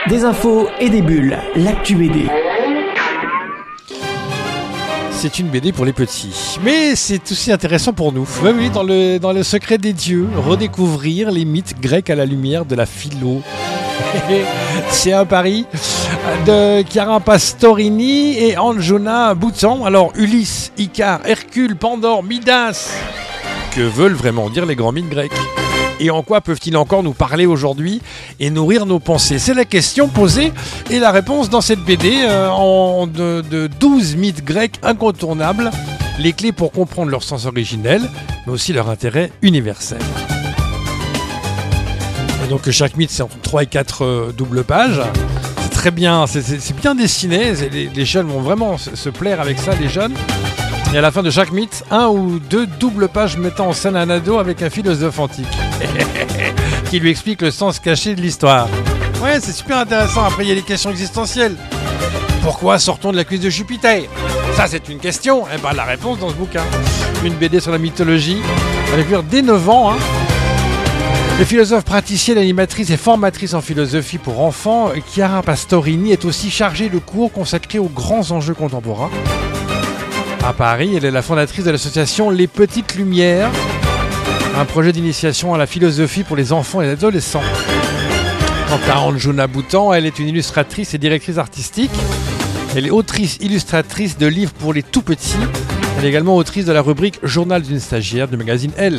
Des infos et des bulles, l'actu BD. C'est une BD pour les petits, mais c'est aussi intéressant pour nous. Oui, dans le secret des dieux, redécouvrir les mythes grecs à la lumière de la philo. C'est un pari de Chiara Pastorini et Anjona Boutan. Alors Ulysse, Icare, Hercule, Pandore, Midas. Que veulent vraiment dire les grands mythes grecs ? Et en quoi peuvent-ils encore nous parler aujourd'hui et nourrir nos pensées ? C'est la question posée et la réponse dans cette BD de 12 mythes grecs incontournables, les clés pour comprendre leur sens originel, mais aussi leur intérêt universel. Et donc chaque mythe, c'est entre 3 et 4 doubles pages. C'est très bien, c'est bien dessiné, les jeunes vont vraiment se plaire avec ça, les jeunes. Et à la fin de chaque mythe, 1 ou 2 doubles pages mettant en scène un ado avec un philosophe antique qui lui explique le sens caché de l'histoire. Ouais, c'est super intéressant. Après, il y a les questions existentielles. Pourquoi sortons de la cuisse de Jupiter ? Ça, c'est une question. Et ben, la réponse dans ce bouquin. Une BD sur la mythologie. À lire dès 9 ans. Le philosophe praticienne, animatrice et formatrice en philosophie pour enfants, Chiara Pastorini est aussi chargée de cours consacrés aux grands enjeux contemporains. À Paris, elle est la fondatrice de l'association Les Petites Lumières, un projet d'initiation à la philosophie pour les enfants et les adolescents. Quant à Anjona Boutan, elle est une illustratrice et directrice artistique. Elle est autrice illustratrice de livres pour les tout-petits. Elle est également autrice de la rubrique Journal d'une stagiaire du magazine Elle.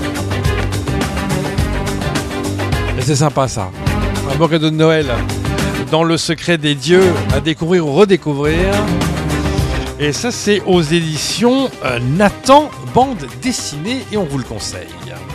Et c'est sympa ça. Un beau cadeau de Noël. Dans le secret des dieux, à découvrir ou redécouvrir. Et ça, c'est aux éditions Nathan, bande dessinée, et on vous le conseille.